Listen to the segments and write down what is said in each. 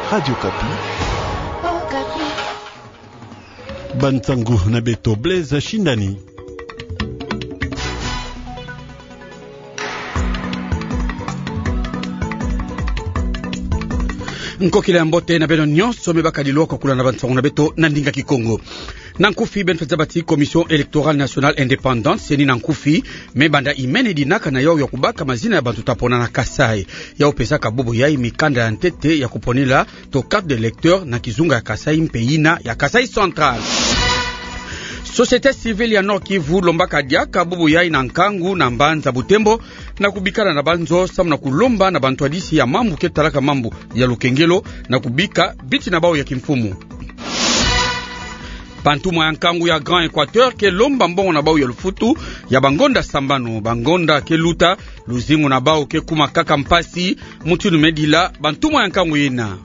Radio Kapi. Oh, Kapi. Bantangu na Beto Blaise Shindani. Nkokila ya mbote na beno nyonso mebaka liloko kula na bantangu na Beto na ndinga kikongo. Nankufi ben fazabati Commission électorale nationale indépendante seni nankufi mebanda imene dinaka na yao ya kubaka mazina ya bantu tapona na Kasai ya upesa kabubu ya imikanda ya ntete ya kuponela to carte de lecteur na kizunga ya Kasai mpeyina ya Kasai Central. Société civile ya Nord Kivu lombaka dia kabubu ya ina nkangu na mbanza Butembo na kubikana na banzo samu na kulomba na bantu hadisi ya mambu ketalaka mambu ya Lukengelo na kubika biti na bao ya kimfumu. Pantuma ya nkangu ya Grand Equateur ke lomba mbongo na bao ya lufutu ya bangonda sambano bangonda ke luta luzingu na bao ke kuma kaka mpasi mutunu medila bantuma ya nkangu yena.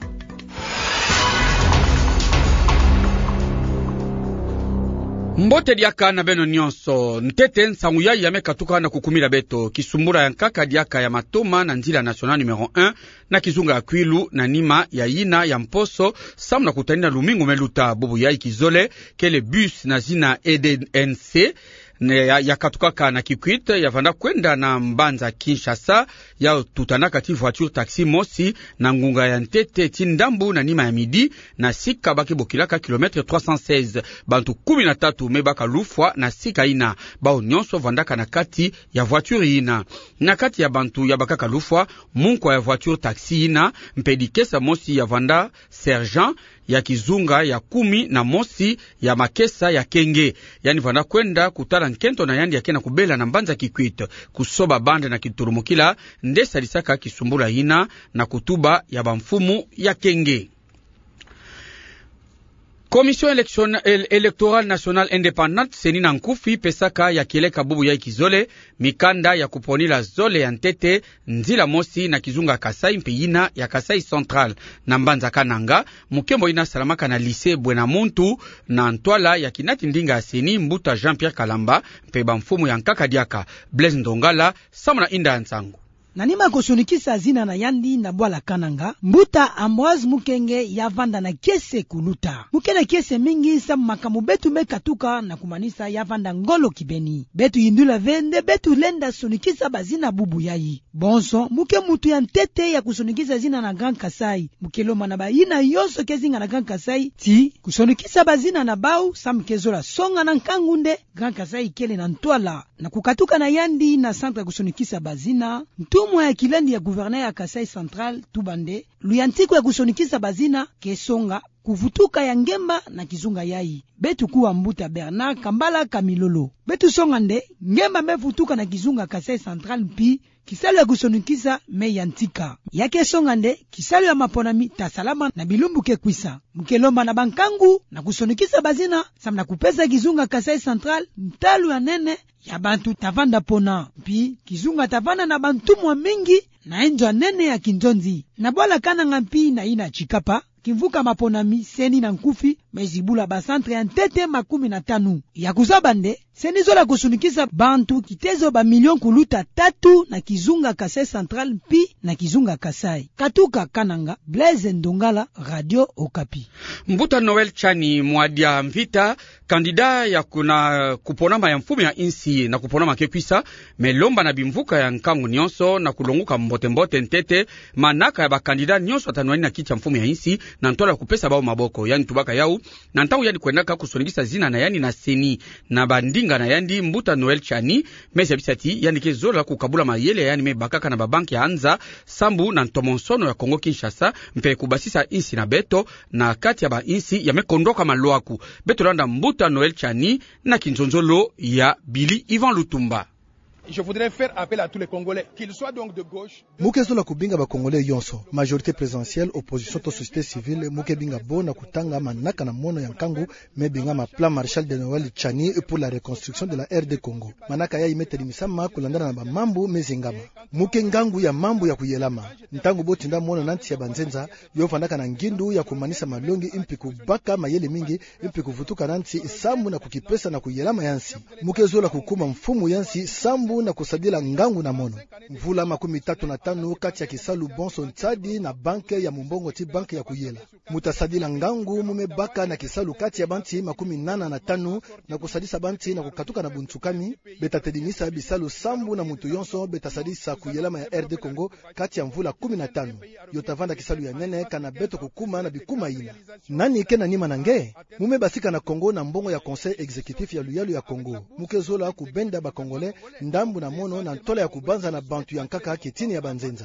Mbote diaka na beno nyonso ntete nsangu ya yame katuka na kukumila Beto kisumbura ya nkaka diaka ya matoma na nzila national numero 1 na kizunga ya Kwilu na nima ya yina ya mposo samu na kutanina lumingu meluta bubu ya ikizole kele bus na zina EDNC ya katukaka na Kikwit ya vanda kwenda na mbanza Kinshasa ya tutana kati voiture taxi mosi na ngunga ya ntete tindambu na nima ya midi na sika baki bokilaka kilometre 316 bantu 13 mebaka lufwa na sika ina bao nyonso vandaka na kati ya voiture ina na kati ya bantu ya bakaka lufwa munko ya voiture taxi ina mpedikesa mosi ya vanda sergent ya kizunga ya 10 na mosi ya makesa ya kenge yani vanda kwenda kutala nkento na yandi yake na kubela na mbanza Kikwit kusoba bande na kiturumukila ndesa lisaka kisumbula ina na kutuba ya bamfumu ya kenge. Commission électorale nationale indépendante seni na nkufi pesaka ya kieleka bubu ya ikizole mikanda ya kuponila zole ya ntete nzila mosi na kizunga Kasai mpeyina ya Kasai Central na mbanza Kananga mukembo ina salamaka na lycée Bwenamuntu na ntwala ya kinati ndinga ya seni mbuta Jean-Pierre Kalamba mpeba mfumu ya nkaka diaka Blaise Ndongala samuna inda nsangu. Nanima kusunikisa zina na yandi na bwala Kananga mbuta Ambroise Mukenge ya vanda na kiese kuluta mukena kiese mingi sa makamu betu mekatuka na kumanisa ya vanda ngolo kibeni betu yindula vende betu lenda sunikisa bazina bubu yayi bonso muke mutu ya ntete ya kusunikisa zina na Grand Kasai mukeloma na bayina yonso kezinga na Grand Kasai ti kusunikisa bazina na bau samkezola songa na nkangunde Grand Kasai kele na ntwala na kukatuka na yandi na centre kusunikisa bazina mwa ya kilandi ya gouverneur ya Kasai Central Tubande luyantiko ya kusonikisa bazina kesonga kuvutuka ya ngemba na kizunga yayi betu kuwa mbuta Bernard Kambala Kamilolo betu songa nde ngemba mevutuka na kizunga Kasai Central mpi kisalo ya kusonikisa me yantika yake songa nde kisalo ya maponami tasalama na bilumbu ke kwisa mkelomba na bankangu na kusonikisa bazina samna kupesa kizunga Kasai Central mtalu ya nene ya bantu tavanda pona mpi kizunga tavanda na bantu mwa mingi na enjwa nene ya kinjonzi na bwala Kananga mpi na ina chikapa kimvuka maponami seni na nkufi mezibula basantre ya ntete 15 ya kuzabande seni zola kusunikisa bantu kitezo ba milion kuluta 3 na kizunga Kasai Central mpi na kizunga Kasai katuka Kananga Blaise Ndongala Radio Okapi. Mbuta Noel Chani mwadia mvita kandida ya kuna kuponama ya mfumu ya insi na kuponama kekwisa melomba na bimvuka ya nkangu nyonso na kulonguka mbote ntete manaka ya bakandida nyonso atanwani na kicha mfumu ya insi na ntola kupesa bao maboko yani tubaka yau na ntangu yani kwendaka kusonigisa zina na yani na seni na bandinga na yandi Mbuta Noel Chani mese bisati yani kezola kukabula mayele yani mebakaka na babanki ya anza sambu na ntomonsono ya Kongo Kinshasa mpe kubasisa insi na Beto na kati ya ba insi ya mekondoka maluaku Beto landa Mbuta Noel Chani na kinzonzolo ya Billy Ivan Lutumba. Je voudrais faire appel à tous les Congolais, qu'ils soient donc de gauche. Mukezola kubinga ba Congolais yonso, majorité présidentielle, opposition to société civile, mukebinga bona kutanga manaka na mono yankangu, mebinga ma plan Marshal de Noël Chani pour la reconstruction de la RD Congo. Manaka ya imeteli misama kulandana na ba mambo mezingama. Mukengangu ya mambo ya kuyelama. Ntangu boti nda mono nanti ya banzenza, yo fanaka na ngindu ya kumanisa malongi impi kubaka mayele mingi, impi kuvutuka nanti sambu na kukipesa na kuyelama yansi. Mukezola kukuma mfumu yansi sambu sambu na kusadila ngangu na mono. Mvula 35 kati ya Kisalu Bonso Ntadi na banke ya Mumbongo ti banke ya Kuyela. Mutasadila ngangu mumebaka na Kisalu kati ya banti 85 na kusadisa banti na kukatuka na Buntsukami. Betatedimisa Bisalu sambu na mutu yonso betasadisa Kuyelama ya RD Congo kati ya mvula 15. Yotavanda Kisalu ya nene kana beto kukuma na bikuma ina. Nani ikena nima nange? Mume basika na Congo na mbongo ya conseil exécutif ya Luyalu ya Congo. Mukezola kubenda ba Congolais ndambu na mono na ntola ya kubanza na bantu ya nkaka kitini ya banzenza.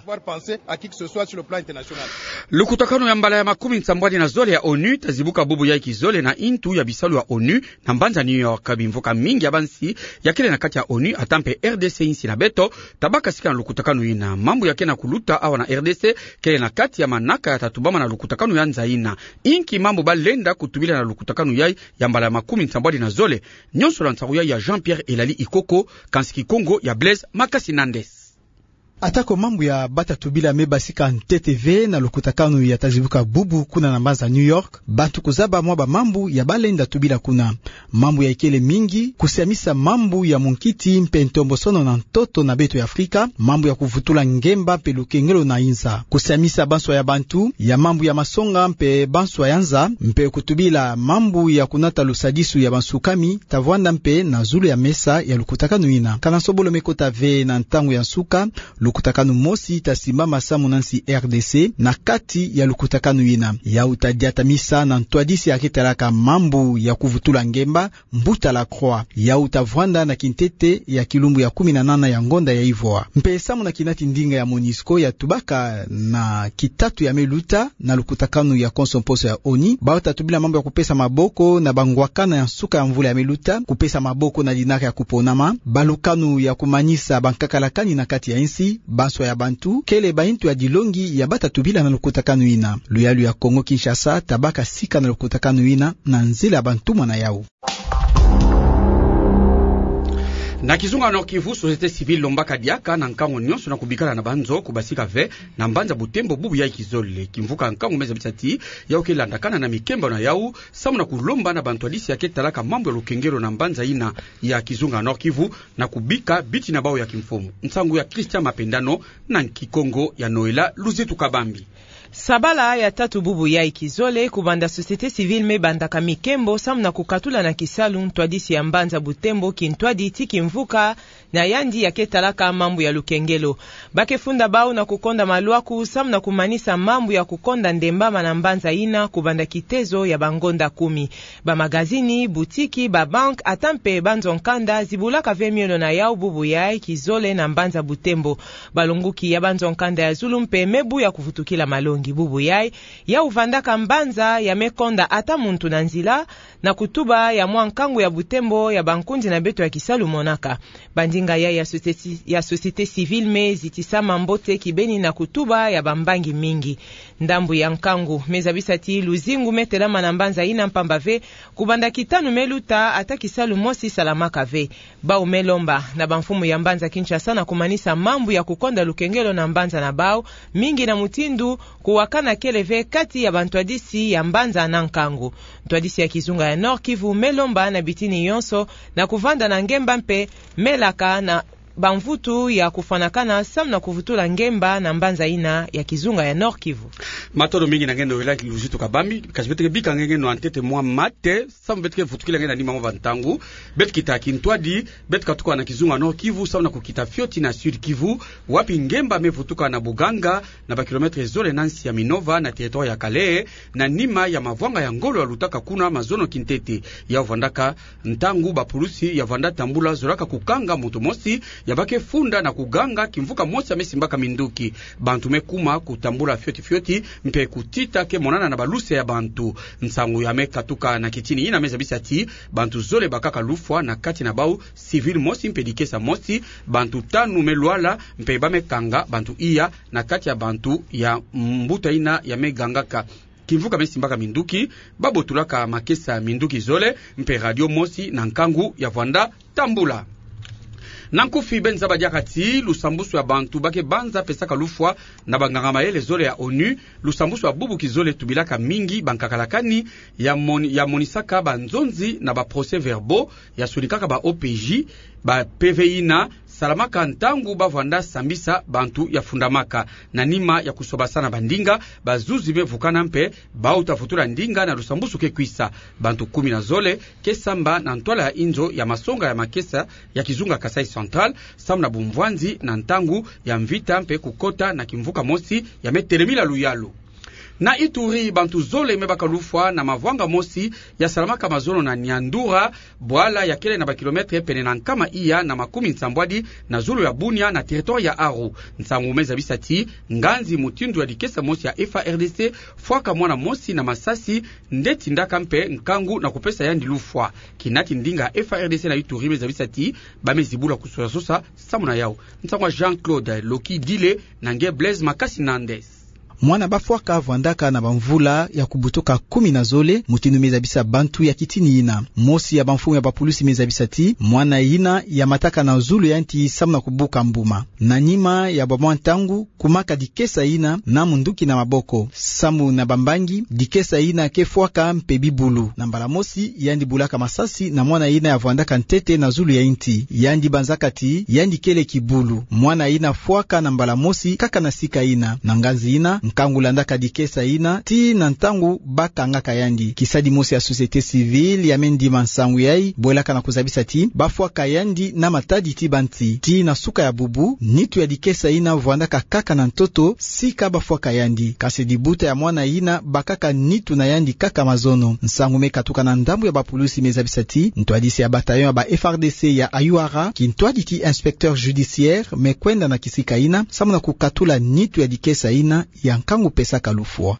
Lukutakano ya mbala ya 17 na zole ya ONU tazibuka bubu ya ikizole na intu ya Bisalu ya ONU na mbanza New York bimvoka mingi ya bansi ya kile na kati ya ONU atampe RDC insi na beto tabaka sika na lukutakano ina mambu ya kena kuluta awa na RDC kile na kati ya manaka ya tatubama na lukutakano ya nzaina inki mambu balenda kutubila na lukutakano ya mbala ya 17 na zole nyonso la nsaruya ya Jean-Pierre Elali Ikoko kansiki Kongo ya Blaise Makasi Nandes. Atako mambu ya batatubila mebasika NTTV na lukutakano ya tazibuka bubu kuna na mbaza New York bantu kuzaba mwaba mambu ya balenda tubila kuna mambu ya ikele mingi kusiamisa mambu ya munkiti mpe ntombo sono na ntoto na beto ya Afrika mambu ya kuvutula ngemba pe lukengelo na inza kusiamisa banswa ya bantu ya mambu ya masonga mpe banswa ya nza mpe kutubila mambu ya kunata lusadisu ya bansukami tavwanda mpe na zulu ya mesa ya lukutakano ina kana sobolo mekota ve na ntangu ya nsuka lukutakano mosi tasimama samu nansi RDC na kati ya lukutakano ina ya utadiatamisa na ntwadisi ya kitalaka mambu ya kuvutula ngemba mbuta la croix ya utavwanda na kintete ya kilumbu ya 18 ya ngonda ya Ivoa mpe samu na kinati ndinga ya Monisco ya tubaka na kitatu ya meluta na lukutakano ya konsomposo ya ONI baota tubila mambu ya kupesa maboko na bangwakana ya suka ya mvula ya meluta kupesa maboko na dinaka ya kuponama balukanu ya kumanyisa bankakalakani na kati ya insi banswa ya bantu kele baintu ya dilongi ya batatubila na lukutakano ina Luyalu ya Kongo Kinshasa tabaka sika na lukutakano ina na nzela bantu mwana yao. Na kizunga na Kivu société civile lombaka diaka na nkango nyonso na kubikala na banzo kubasika ve na mbanza Butembo bubu ya ikizole kimvuka nkango meza bitati ya okelandakana na mikemba na yau samu na kulomba na bantwalisi ya ketalaka mambo ya lukengero na mbanza ina ya kizunga na Kivu na kubika biti na bao ya kimfomu nsangu ya Christian Mapendano na Kikongo ya Noela Luzetu Kabambi. Sabala ya tatu bubu ya ikizole kubanda société civile mebandaka mikembo samu na kukatula na Kisalu ntwadisi ya mbanza Butembo kintwadi tiki mvuka na yandi ya ketalaka mambu ya lukengelo bakefunda bao na kukonda maluaku samu na kumanisa mambu ya kukonda ndembama na mbanza ina kubanda kitezo ya bangonda 10 ba magazini butiki ba bank atampe banzo nkanda zibulaka 20 milioni na yao bubu ya ikizole na mbanza Butembo balunguki ya banzo nkanda ya zulumpe mebu ya kuvutukila malongi bubu yai ya uvandaka mbanza ya mekonda ata muntu na nzila na kutuba ya mwankangu ya Butembo ya bankundi na beto ya Kisalu monaka bandinga ya société civile me zitisama mbote kibeni na kutuba ya bambangi mingi ndambu ya nkangu mezabisati luzingu metelama na mbanza ina mpamba ve kubanda kitanu meluta ata Kisalu mosi salamaka ve bao melomba na bamfumu ya mbanza Kinshasa na kumanisa mambu ya kukonda lukengelo na mbanza na bao mingi na mutindu kuwakana keleve kati ya bantwadisi ya mbanza na nkangu ntwadisi ya kizunga ya Nord Kivu melomba na bitini yonso na kuvanda na ngemba mpe melaka na bamvutu ya kufanakana samu na kuvutula ngemba na mbanza ina ya kizunga ya Nord Kivu. Matoro mingi na ngendo ila Luzetu Kabambi kasibeteke bika ngeno antete mwa mate samu beteke vutukila ngena nima mwa ntangu betkita kintwadi betka tukwa na kizunga Nord Kivu samu na kukita fioti na Sud Kivu wapi ngemba mevutuka na Buganga na ba kilometre zole nansi ya Minova na territoire ya Kale na nima ya mavwanga ya ngolo ya lutaka kuna mazono kintete ya vandaka ntangu ba pulusi ya vanda tambula zoraka kukanga mutu mosi ya bake funda na kuganga kimvuka mosi amesimbaka minduki bantu mekuma kutambula fioti mpe kutita ke monana na baluse ya bantu nsangu ya mekatuka na kitini ina meza bisati bantu zole bakaka lufwa na kati na bau civil mosi mpe dikesa mosi bantu tanu melwala mpe bamekanga bantu iya na kati ya bantu ya mbuta ina ya megangaka kimvuka mesimbaka minduki babotulaka makesa minduki zole mpe radio mosi na nkangu ya vanda tambula. Nankufi benza badiakati lusambusu ya bantu bake banza pesaka lufwa na banganga maele zole ya ONU lusambusu ya bubu kizole tubilaka mingi bankakalakani ya monisaka banzonzi na ba procès verbaux ya sulikaka ba OPJ ba PVINA Salamaka ntangu bavanda sambisa bantu ya fundamaka na nima ya kusobasana bandinga bazuzi bevukana mpe bautafutura ndinga na lusambusu ke kwisa bantu 10 na zole kesamba na ntwala ya inzo ya masonga ya makesa ya Kizunga Kasai Central samna bumvwanzi na ntangu ya mvita mpe kukota na kimvuka mosi ya metelemila Luyalu. Na Ituri bantu zole mebaka lufwa na mavwanga mosi ya Salamaka mazono na Nyandura bwala ya kele na bakilometre pene na nkama iya na makumi nsambwadi na zulu ya Bunia na territoire ya Aru nsangu meza bisati nganzi mutindu ya dikesa mosi ya FARDC fwaka mwana mosi na masasi ndeti ndaka mpe nkangu na kupesa yandi lufwa kinati ndinga FARDC na Ituri meza bisati bamezibula kusosa sosa samuna yao nsangu Jean-Claude Loki Dile na nge Blaise Makasi Nandes. Mwana bafwaka avwandaka na bamvula ya kubutoka 10 na zole mutinu mezabisa bantu ya kitini ina mosi ya bamfumu ya bapulusi mezabisati mwana ina ya mataka na zulu ya nti samuna kubuka mbuma na nima ya bamwantangu kumaka dikesa ina na munduki na maboko samu na bambangi dikesa ina kefwaka mpebibulu na mbala mosi yandi bulaka masasi na mwana ina ya vwandaka ntete na zulu ya nti yandi banzakati yandi kele kibulu mwana ina fwaka na mbala mosi kaka na sika ina na ngazi ina nkangu landaka dikesa ina ti na ntangu bakanga kayandi kisadi mosi ya société civile ya mendi mansangu yai boelaka na kuzabisa ti bafwa kayandi na matadi ti banti ti na suka ya bubu nitu ya dikesa ina vwandaka kaka na ntoto sika bafwa kayandi kasi dibuta ya mwana ina bakaka nitu na yandi kaka mazono nsangu mekatuka na ndambu ya bapulusi mezabisa ti ntwadisi ya bataillon ya ba FARDC ya Ayuara ki ntwaditi inspecteur judiciaire mekwenda na kisika ina samuna kukatula nitu ya dikesa ina ya nkangu pesa kalufua.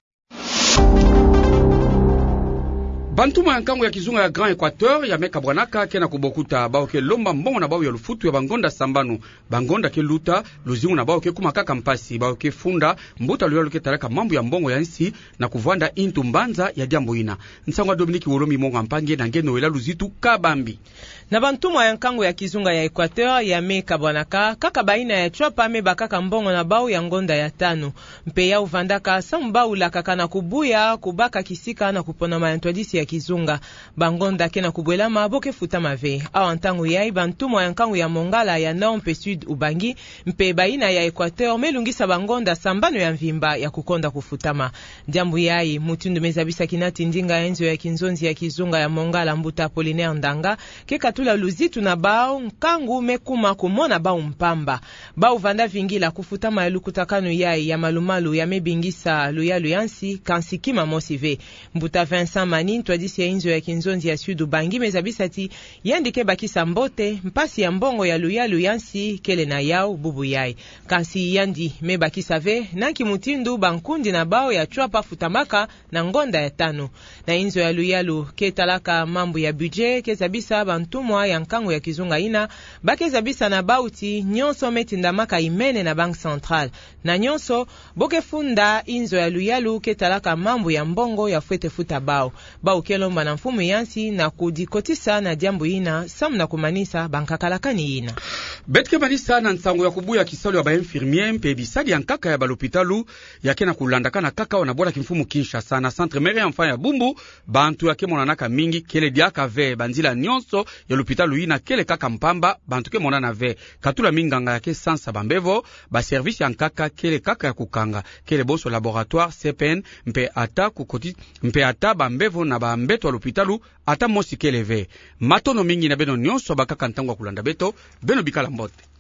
Bantuma ya nkangu ya Kizunga ya Grand Equateur ya meka bwanaka kena kubokuta bao ke lomba mbongo na bao ya lufutu ya bangonda sambanu bangonda ke luta luzimu na bao ke kumakaka mpasi bao ke funda mbuta luyalu ke talaka mambu ya mbongo ya nsi na kuvanda intu mbanza ya diambo ina nsangwa Dominique Wolomi monga mpange na ngeno ela luzitu kabambi. Na bantuma ya nkangu ya Kizunga ya Equateur ya meka bwanaka kaka baina ya chwapa me bakaka mbongo na bao ya ngonda ya tano mpe ya uvandaka sambau la kaka na kubuya kubaka kisika na kupona mayantwadisi ya Kizunga bangonda kena kubwelama boke futa mave awa ntangu yai bantumo ya nkangu ya Mongala ya Nord mpe Sud Ubangi mpe baina ya Equateur melungisa bangonda sambano ya mvimba ya kukonda kufutama jambu yai mutundu mezabisa kinati ndinga enzo ya kinzonzi ya Kizunga ya Mongala mbuta Apollinaire Ndanga keka tula luzitu na bao nkangu mekuma kumona bao mpamba bao vanda vingila kufutama ya lukutakanu yai ya malumalu ya mebingisa luyalu yansi kansikima mosive mbuta Vincent Manin twadisi ya inzo ya kinzonzi ya Sud Ubangi mezabisati yandike bakisa mbote mpasi ya mbongo ya luyalu yansi kele na yao bubu yai kasi yandi mebakisa ve nanki mutindu bankundi na bao ya chwapa futamaka na ngonda ya tano na inzo ya luyalu ketalaka mambu ya budget kezabisa bantumwa ya nkangu ya Kizunga ina bakezabisa na bauti nyonso metindamaka imene na Bank Central na nyonso bokefunda inzo ya luyalu ketalaka mambu ya mbongo ya fwete futa bao kelomba na mfumu yansi na kudikotisa na jambo ina samna kumanisa bankakalakani ina betke manisa na nsango ya kubuya kisalo ya ba infirmier mpe bisadi ya nkaka ya balopitalu yake na kulandaka na kaka wana bola kimfumu Kinshasa na centre mère enfant ya Bumbu bantu yake monanaka mingi kele diaka ve banzila nyonso ya lopitalu ina kele kaka mpamba bantu ke monana ve katula minganga yake sansa bambevo ba service ya nkaka kele kaka ya kukanga kele boso laboratoire CPN mpe ata kukoti mpe ata bambevo na bambeto alopitalu ata mosi keleve matono mingi na beno nyonso bakaka ntango kulanda beto beno bikala mbote.